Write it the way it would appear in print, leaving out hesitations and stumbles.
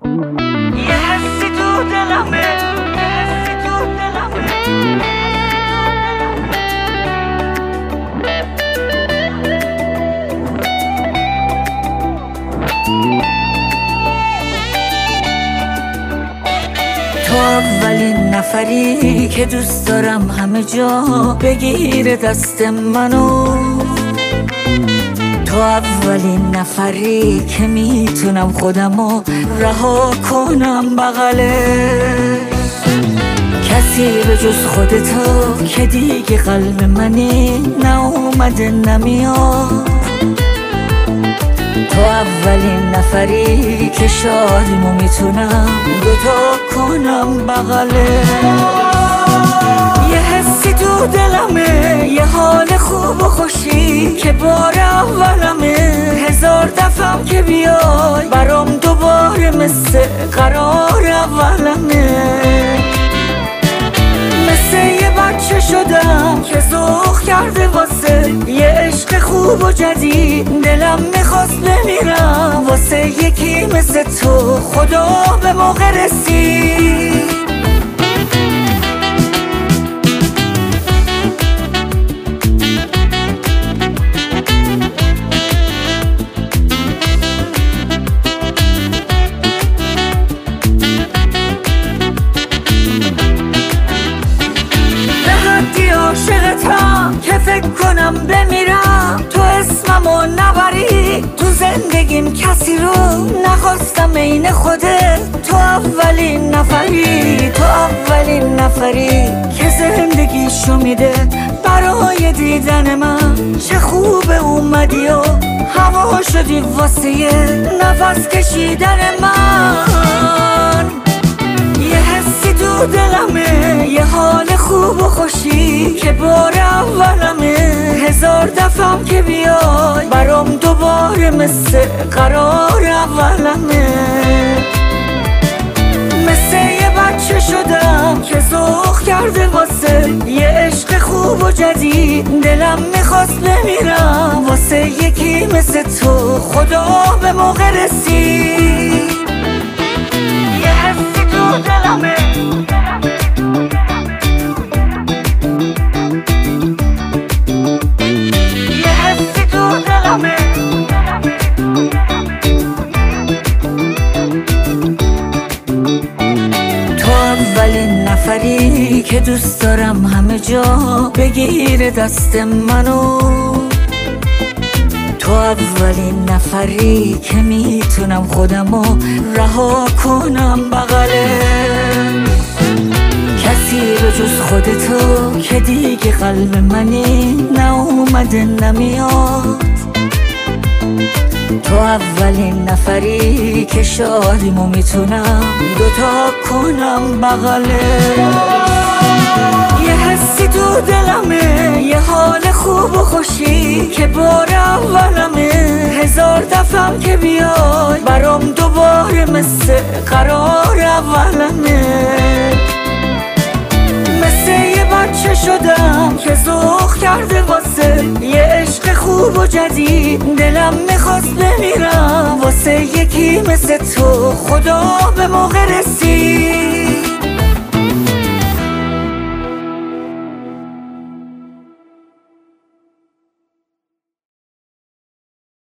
یه حسی تو دلمه، یه حسی تو دلمه. تو اولین نفری که دوست دارم همه جا بگیره دست منو. تو اولین نفری که میتونم خودمو رها کنم بغلش. کسی به جز خودتو که دیگه قلب منی نه اومده نمیاد. تو اولین نفری که شادیمو میتونم دوتا کنم بغله. یه حسی تو دلمه، یه حال خوب و خوشی که بار اولمه. هزار دفعم که بیای برام دوباره مثل قرار اولمه. مثل یه بچه شدم که ذوق کرده واسه یه عشق خوب و جدید. دلم میخواست بمیرم واسه یکی مثل تو، خدا به موقع رسید. عاشقتم که فکر کنم بمیرم تو اسممو نبری. تو زندگیم کسی رو نخواستم عین خودت. تو اولین نفری، تو اولین نفری که زندگیشو میده برای دیدن من. چه خوبه اومدی و هوا شدی واسه نفس کشیدن من. یه حسی تو دلمه، یه حال خوب و خوشی که بار اولمه. هزار دفعم که بیای برام دوباره مثل قرار اولمه. مثل یه بچه شدم که ذوق کرده واسه یه عشق خوب و جدید. دلم میخواست بمیرم واسه یکی مثل تو، خدا به موقع رسید. یه حسی تو دلمه، یه حسی تو دلمه. تو اولین نفری که دوست دارم همه جا بگیره دست منو. تو اولین نفری که میتونم خودمو رها کنم بغله. کسی به جز خودتو که دیگه قلب منی نه اومده نمیاد. تو اولین نفری که شادیمو میتونم دوتا کنم بغله. یه حسی تو دلمه، یه حال خوب و خوشی که بار اولمه. هزار دفعم که بیای برام دوباره مثل قرار اولمه. مثل یه بچه شدم که ذوق کرده واسه یه عشق خوب و جدید. دلم میخواست بمیرم واسه یکی مثل تو، خدا به موقع رسید.